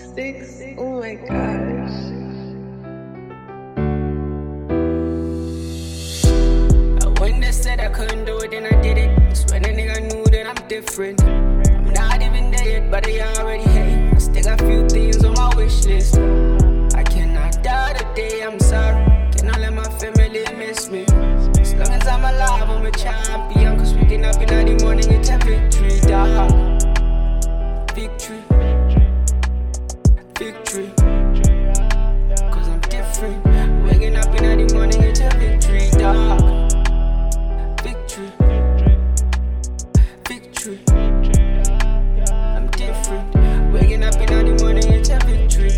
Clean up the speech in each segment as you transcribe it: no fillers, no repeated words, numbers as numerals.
6. Oh my gosh. When they said I couldn't do it, then I did it. That's when a nigga knew that I'm different. I'm not even there yet, but I already hate. I still got few things on my wish list. I cannot die today, I'm sorry. Cannot let my family miss me. As long as I'm alive, I'm a champion. Cause waking up in the morning, it's a victory, dog. Victory. Victory. Cause I'm different. Waking up in the morning, it's a victory, dog. Victory. Victory. I'm different. Waking up in the morning, it's a victory.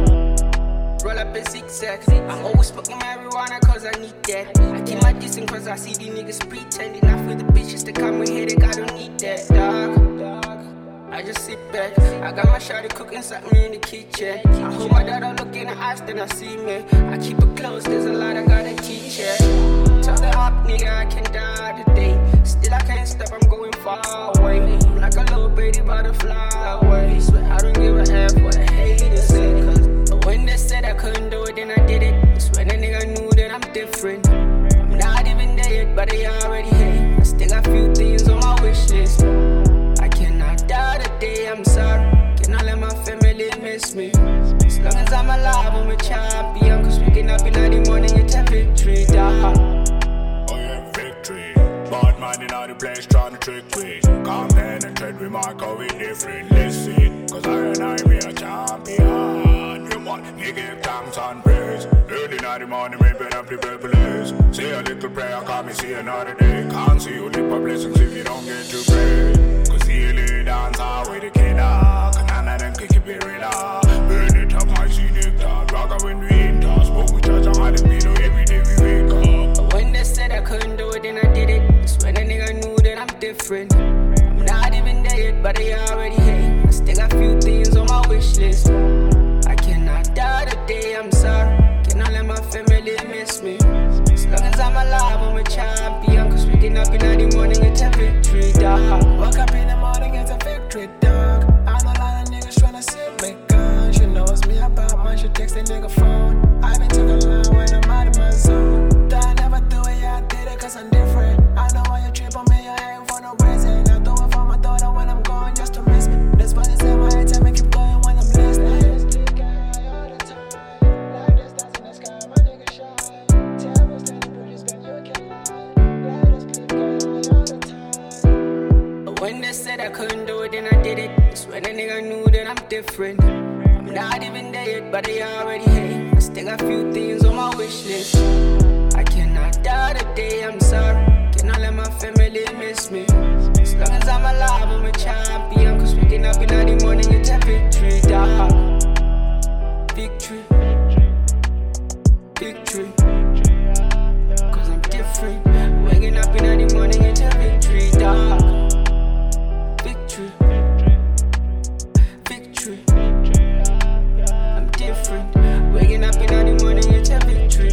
Roll up in zigzags. I always smoking marijuana cause I need that. I keep my distance cause I see these niggas pretending. I feel the bitches that come with headache, I don't need that, dog. I just sit back. I got my shawty cooking something in the kitchen. I hold my daughter look in the eyes, then I see me. I keep it close, there's a lot I gotta teach her. Tell the up nigga I can die today. Still I can't stop, I'm going far away. I'm like a little baby butterfly away. Swear I don't give a F what the haters say. But when they said I couldn't do it, then I did it. That's when a nigga knew that I'm different. I'm not even there yet, but I already hate. I still got few things on my wish list. I cannot die today, I'm sorry. Cannot let my family miss me. As long as I'm alive, I'm a champion. Cause waking up in the morning, it's a victory, dog. Oh yeah, victory. Bad man in all the place trying to trick me. Come then and tread with my going different. Listen, cause I be a champion. You want me give thanks and praise. Early in the morning, maybe I'm the purple. Say a little prayer, call me see another day. Can't see you live for blessings if you don't get to pray. Cause healing dance out with the kid. Cause none of them can keep it real. Burn it up, my see nectar. Rock when we in toss. But we touch on the beat every day we wake up. But when they said I couldn't do it, then I did it. That's when a nigga knew that I'm different. I'm not even there yet, but I already hate. I still got few things on my wish list. I cannot die today, I'm sorry. Cannot let my family miss me. As long as I'm alive, I'm a champion. Cause waking up in the morning, it's a victory, dog. Woke up in the morning, it's a victory, dog. I know a lot of niggas tryna sip me gun. She knows me about mine, she text a nigga phone. I been took a line when I'm out of my zone. Thought I never do it, yeah, I did it cause I'm different. I know why you trip on me, I ain't for no reason. I do it for my daughter when I'm going just to miss me. This body say my head, tell me keep going when I'm listening. When they said I couldn't do it, then I did it. That's when a nigga knew that I'm different. I'm not even there yet, but I already hate. I still got few things on my wish list. I cannot die today, I'm sorry. Cannot let my family miss me. As long as I'm alive, I'm a champion. Cause waking up in the morning, it's a victory, dog. Victory. Victory. Cause I'm different. Waking up in the morning, it's a victory, dog. Victory. Victory. I'm different. Waking up in the morning, it's a victory.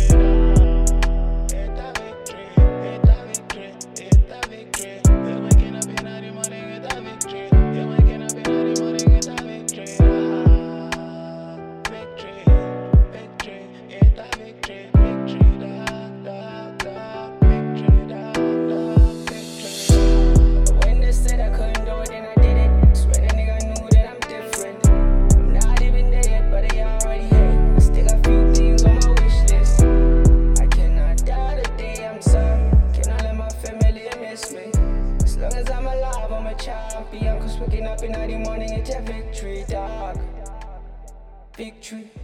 When they said I couldn't do it, then I did it. Swear the nigga knew that I'm different. I'm not even there yet, but I already hate. I still got few things on my wish list. I cannot die today, I'm sorry. Cannot let my family miss me. As long as I'm alive, I'm a champion. Cause waking up in the morning, it's a victory, dog. Victory.